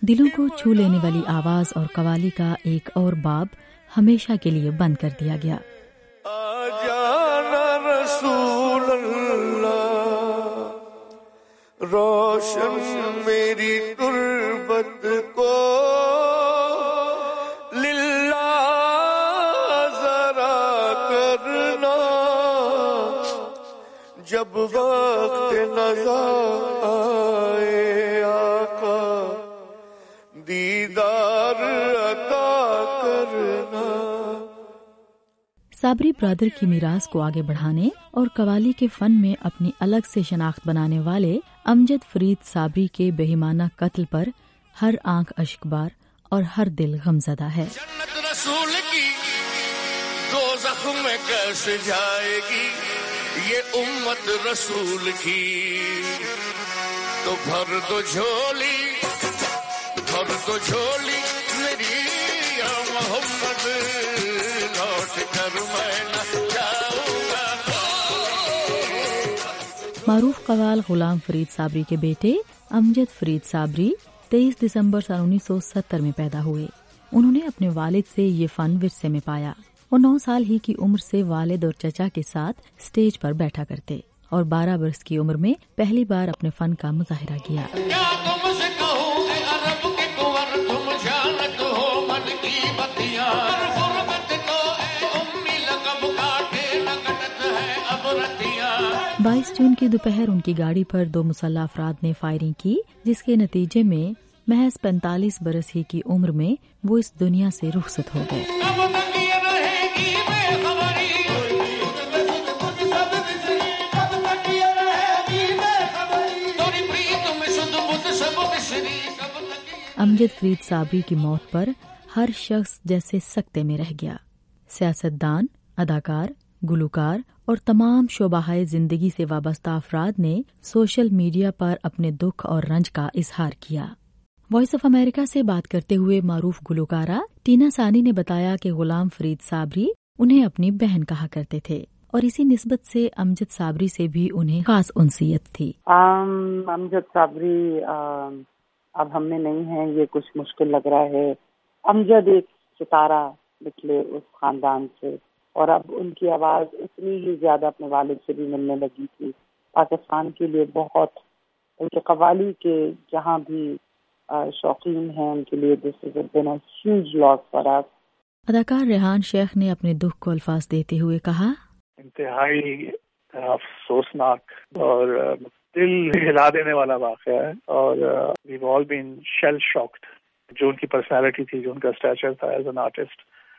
دلوں کو چھو لینے والی آواز اور قوالی کا ایک اور باب ہمیشہ کے لیے بند کر دیا گیا۔ آجانا رسول اللہ، روشن میری تربت کو للہ ذرا کرنا، جب وقت نظر آئے آقا دیدار عطا کرنا۔ صابری برادر کی میراث کو آگے بڑھانے اور قوالی کے فن میں اپنی الگ سے شناخت بنانے والے امجد فرید صابری کے بہیمانہ قتل پر ہر آنکھ اشکبار اور ہر دل غمزدہ ہے۔ جنت رسول کی دوزخ میں کیسے جائے گی یہ امت رسول کی، تو بھر دو جھولی، بھر دو جھولی میری یا محمد، لوٹ کر میں نہ جاؤں گا۔ معروف قوال غلام فرید صابری کے بیٹے امجد فرید صابری 23 دسمبر سن 1970 میں پیدا ہوئے۔ انہوں نے اپنے والد سے یہ فن ورثے میں پایا۔ وہ 9 سال ہی کی عمر سے والد اور چچا کے ساتھ اسٹیج پر بیٹھا کرتے اور 12 برس کی عمر میں پہلی بار اپنے فن کا مظاہرہ کیا۔ بائیس جون کی دوپہر ان کی گاڑی پر 2 مسلح افراد نے فائرنگ کی، جس کے نتیجے میں محض 45 برس ہی کی عمر میں وہ اس دنیا سے رخصت ہو گئے۔ امجد فرید صابری کی موت پر ہر شخص جیسے سکتے میں رہ گیا۔ سیاستدان، اداکار، گلوکار اور تمام شعبۂ زندگی سے وابستہ افراد نے سوشل میڈیا پر اپنے دکھ اور رنج کا اظہار کیا۔ وائس آف امریکہ سے بات کرتے ہوئے معروف گلوکارہ ٹینا ثانی نے بتایا کہ غلام فرید صابری انہیں اپنی بہن کہا کرتے تھے اور اسی نسبت سے امجد صابری سے بھی انہیں خاص انسیت تھی۔ امجد صابری اب ہم میں نہیں ہے، یہ کچھ مشکل لگ رہا ہے۔ امجد ایک ستارہ نکلے اس خاندان سے، اور اب ان کی آواز اتنی ہی زیادہ اپنے والد سے بھی ملنے لگی تھی۔ پاکستان کے لیے بہت، ان کے قوالی کے جہاں بھی شوقین ہیں ان کے لیے دس از بین اے ہیوج لاس فار اس۔ اداکار ریحان شیخ نے اپنے دکھ کو الفاظ دیتے ہوئے کہا، انتہائی افسوسناک اور دل ہلا دینے والا واقعہ ہے، اور we've all been shell shocked۔ جو ان کی پرسنالٹی تھی، جو ان کا اسٹیچر تھا ایز این آرٹسٹ،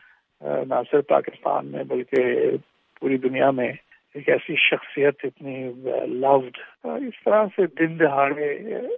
نہ صرف پاکستان میں بلکہ پوری دنیا میں ایک ایسی شخصیت اتنی لوڈ، اس طرح سے دن دہاڑے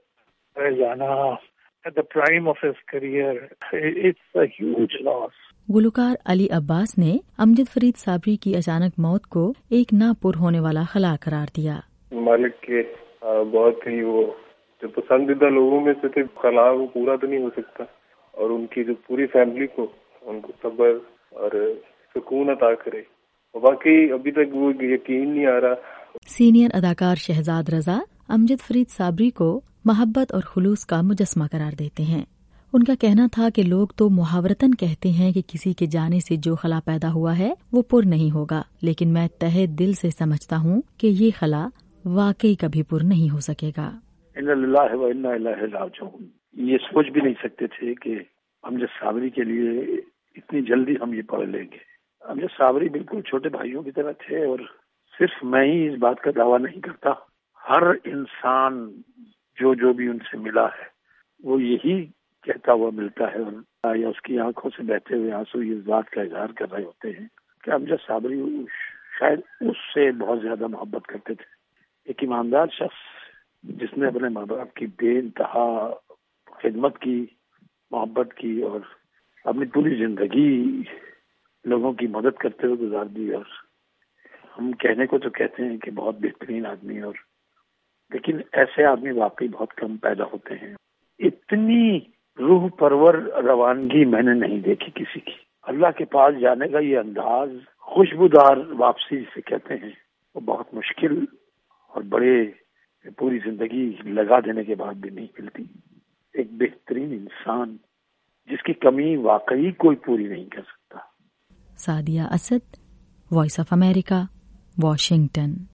رہ جانا at the prime of his career, it's a huge loss۔ گلوکار علی عباس نے امجد فرید صابری کی اچانک موت کو ایک نہ پر ہونے والا خلا قرار دیا۔ مالک کے بہت ہی وہ جو پسندیدہ لوگوں میں سے تھے، خلا وہ پورا تو نہیں ہو سکتا، اور ان کی جو پوری فیملی کو، ان کو صبر اور سکون عطا کرے۔ واقعی ابھی تک وہ یقین نہیں آ رہا۔ سینئر اداکار شہزاد رضا امجد فرید صابری کو محبت اور خلوص کا مجسمہ قرار دیتے ہیں۔ ان کا کہنا تھا کہ لوگ تو محاورتاً کہتے ہیں کہ کسی کے جانے سے جو خلا پیدا ہوا ہے وہ پر نہیں ہوگا، لیکن میں تہہ دل سے سمجھتا ہوں کہ یہ خلا واقعی کبھی پر نہیں ہو سکے گا۔ انا للہ و انا الیہ راجعون۔ یہ سوچ بھی نہیں سکتے تھے کہ امجد صابری کے لیے اتنی جلدی ہم یہ پڑھ لیں گے۔ امجد صابری بالکل چھوٹے بھائیوں کی طرح تھے، اور صرف میں ہی اس بات کا دعویٰ نہیں کرتا، ہر انسان جو بھی ان سے ملا ہے وہ یہی کہتا ہوا ملتا ہے، یا اس کی آنکھوں سے بہتے ہوئے آنسو اس بات کا اظہار کر رہے ہوتے ہیں کہ امجد صابری شاید اس سے بہت زیادہ محبت کرتے تھے۔ ایک ایماندار شخص جس نے اپنے ماں باپ کی بے انتہا خدمت کی، محبت کی، اور اپنی پوری زندگی لوگوں کی مدد کرتے ہوئے گزار دی، اور ہم کہنے کو تو کہتے ہیں کہ بہت بہترین آدمی، اور لیکن ایسے آدمی واقعی بہت کم پیدا ہوتے ہیں۔ اتنی روح پرور روانگی میں نے نہیں دیکھی کسی کی۔ اللہ کے پاس جانے کا یہ انداز، خوشبودار واپسی جسے کہتے ہیں، وہ بہت مشکل اور بڑے پوری زندگی لگا دینے کے بعد بھی نہیں ملتی۔ ایک بہترین انسان جس کی کمی واقعی کوئی پوری نہیں کر سکتا. Sadia Asad, voice of America, Washington.